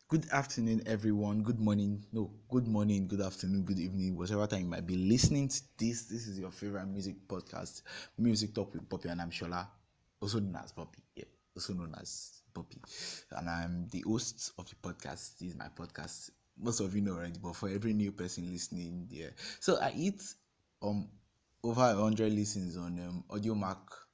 Good afternoon, everyone. Good morning. No, good morning, good afternoon, good evening, whatever time you might be listening to this. This is your favorite music podcast, Music Talk with Poppy, and I'm Shola, also known as Poppy. Yeah, also known as Poppy. And I'm the host of the podcast. This is my podcast. Most of you know already, but for every new person listening, yeah. So I hit um over 100 listens on Audio Mac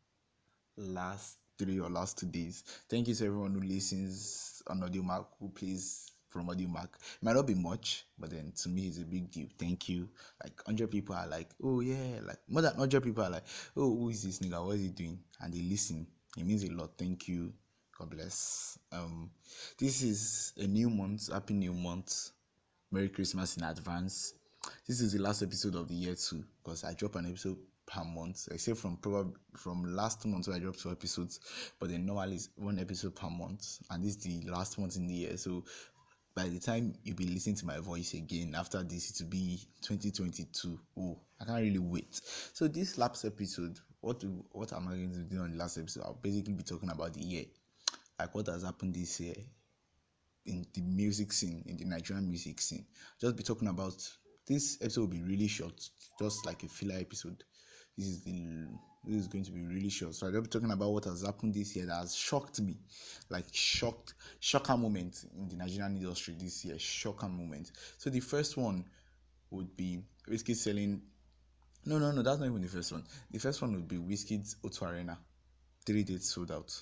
last 3 or last 2 days. Thank you to everyone who listens on AudioMac, who plays from AudioMac. It might not be much, but then to me it's a big deal. Thank you. Like 100 people are like, oh yeah, like more than 100 people are like, oh, who is this nigga? What is he doing? And they listen. It means a lot. Thank you. God bless. This is a new month. Happy new month. Merry Christmas in advance. This is the last episode of the year too, because I drop an episode per month, except from probably from last month where I dropped 2 episodes, but then normally it's 1 episode per month, and this is the last month in the year. So by the time you'll be listening to my voice again after this, it will be 2022. Oh, I can't really wait. So this last episode, what am I going to do on the last episode? I'll basically be talking about the year, like what has happened this year in the music scene, in the Nigerian music scene. Just be talking about this episode will be really short, just like a filler episode. This is going to be really short. So I'll be talking about what has happened this year that has shocked me, like shocker moment in the Nigerian industry this year, shocker moment. So the first one would be Wizkid selling. No, that's not even the first one. The first one would be Wizkid's O2 Arena, 3 days sold out.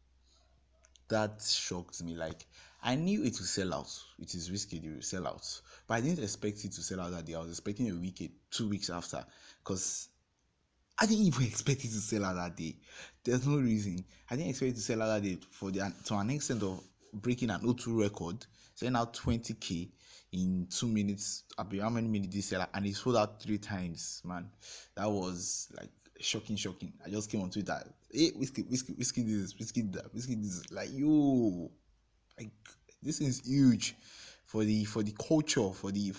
That shocked me. Like, I knew it would sell out. It is risky, it will sell out. But I didn't expect it to sell out that day. I was expecting a week, 2 weeks after. Because I didn't even expect it to sell out that day. There's no reason. I didn't expect it to sell out that day to an extent of breaking an O2 record, selling out 20K in 2 minutes. How many minutes did it sell out? And it sold out 3 times, man. That was like shocking. I just came on Twitter. Hey, whiskey this, whiskey that, whiskey this. Like, yo, like this is huge for the culture,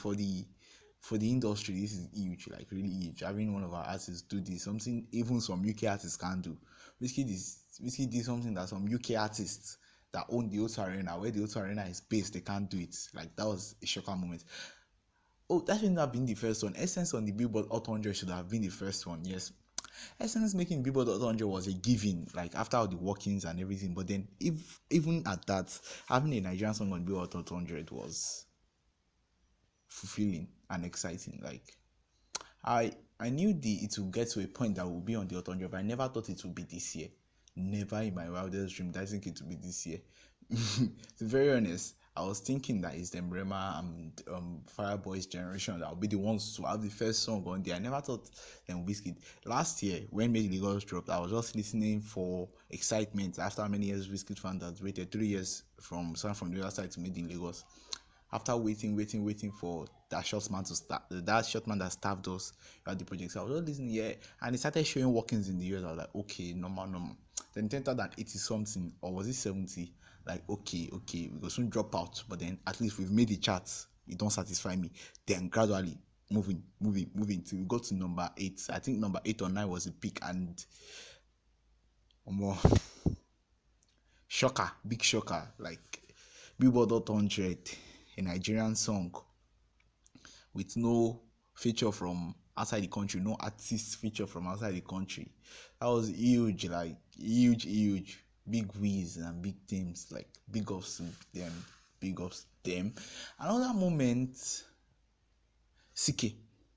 for the industry. This is huge, like really huge. Having one of our artists do this, something even some UK artists can't do. Whiskey did something that some UK artists that own the O2 Arena, where the O2 Arena is based, they can't do it. Like, that was a shocker moment. Oh, that shouldn't have been the first one. Essence on the Billboard Hot 100 should have been the first one. Yes, Essence making Billboard Hot 100 was a given, like after all the workings and everything. But then, if even at that, having a Nigerian song on Billboard Hot 100 was fulfilling and exciting. Like, I knew it would get to a point that would be on the Hot 100, but I never thought it would be this year. Never in my wildest dream did I think it would be this year. To be very honest, I was thinking that it's them Rema and Fireboy's generation that will be the ones to have the first song on there. I never thought them Wizkid. Last year, when Made in Lagos dropped, I was just listening for excitement after many years Wizkid fan that waited 3 years from the other side to Made in Lagos. After waiting for that short man to start, that short man that staffed us at the project. So I was just listening, yeah, and it started showing workings in the years. I was like, okay, normal. Then it entered that 80 something, or was it 70? Like, okay, we will soon drop out, but then at least we've made the charts. It don't satisfy me. Then gradually moving till we got to number 8. I think number 8 or 9 was the peak, and more shocker, big shocker, like Billboard Hot 100, a Nigerian song with no feature from outside the country, no artist feature from outside the country. That was huge, like huge. Big wins and big teams, like big ups to them. Another moment, CK,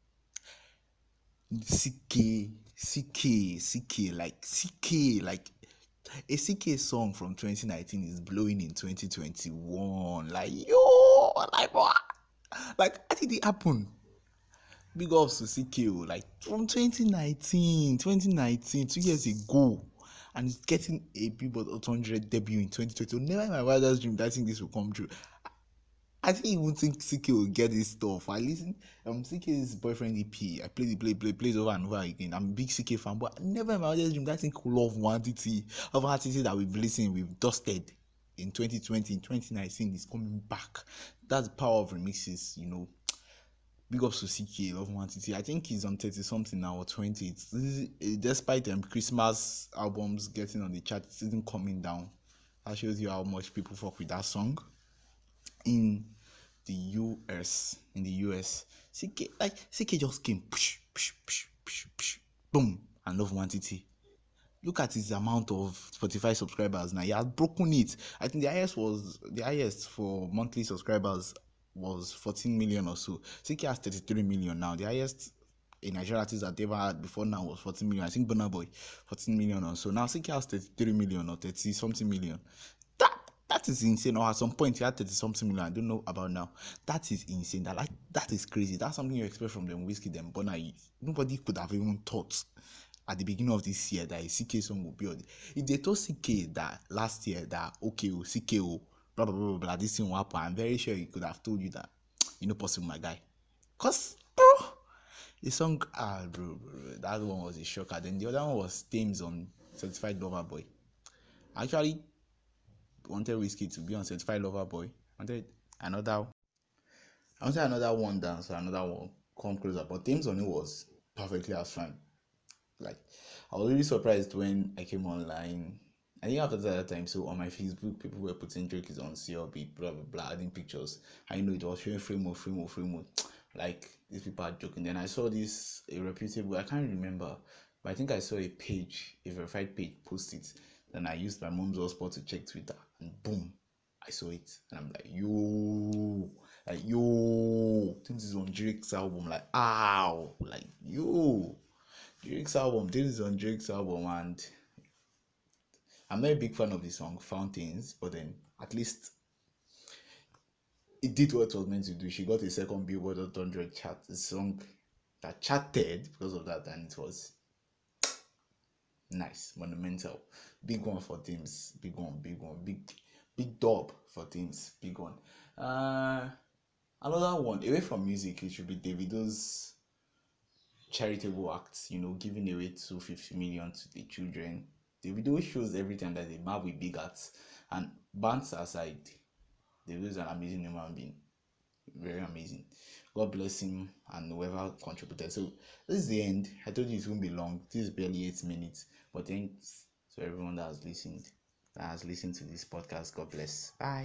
like a CK song from 2019 is blowing in 2021. Like, yo, like what? Like, how did it happen? Big ups to CK, like from 2019, 2 years ago, and it's getting a Billboard Hot 100 debut in 2020. Never in my wildest dream that I think this will come true. I didn't even think CK will get this stuff. I listen, CK's boyfriend EP. I plays over and over again. I'm a big CK fan, but never in my wildest dream that I think love quantity of artists that we've dusted in 2020, in 2019 is coming back. That's the power of remixes, you know. Big ups to CK, Love Quantity. I think he's on 30 something now or 20. Despite them Christmas albums getting on the chart, it isn't coming down. That shows you how much people fuck with that song. in the US. In the US, CK just came, push, push, push, push, push, boom, and Love One TT. Look at his amount of Spotify subscribers now. He has broken it. I think the highest for monthly subscribers was 14 million or so. CK has 33 million now. The highest a Nigerian artist that they ever had before now was 14 million. I think Burna Boy 14 million or so. Now CK has 33 million or 30 something million. That is insane. Or at some point he had 30 something million. I don't know about now. That is insane. That is crazy. That's something you expect from them Whiskey, them Burna. Nobody could have even thought at the beginning of this year that a CK song will be on. If they told CK that last year that okay, CK, blah blah blah blah, this thing will happen, I'm very sure he could have told you that possible, my guy. Cause bro, the song bro, that one was a shocker. Then the other one was Thames on Certified Lover Boy. I actually wanted Whiskey to be on Certified Lover Boy. I wanted another one dance or another one come closer, but Thames on it was perfectly as fine. Like, I was really surprised when I came online. I think after that time, so on my Facebook, people were putting Drake is on CLB, blah blah blah, adding pictures. I know it was showing frame mode. Like, these people are joking. Then I saw this a reputable, I can't remember, but I think I saw a verified page post it. Then I used my mom's hotspot to check Twitter, and boom, I saw it, and I'm like, yo, this is on Drake's album. Like, ow, like yo. Drake's album. This is on Drake's album, and I'm not a big fan of the song Fountains, but then at least it did what it was meant to do. She got a second Billboard Hot 100 chart, a song that charted because of that, and it was nice, monumental, big one for Teams, big dub for Teams, big one. Another one away from music, it should be Davido's charitable acts, giving away 250 million to the children. The video shows every time that they map with big arts, and bands aside, Davido is an amazing human being, very amazing. God bless him and whoever contributed. So this is the end. I told you it won't be long. This is barely 8 minutes, but thanks to everyone that has listened to this podcast. God bless. Bye.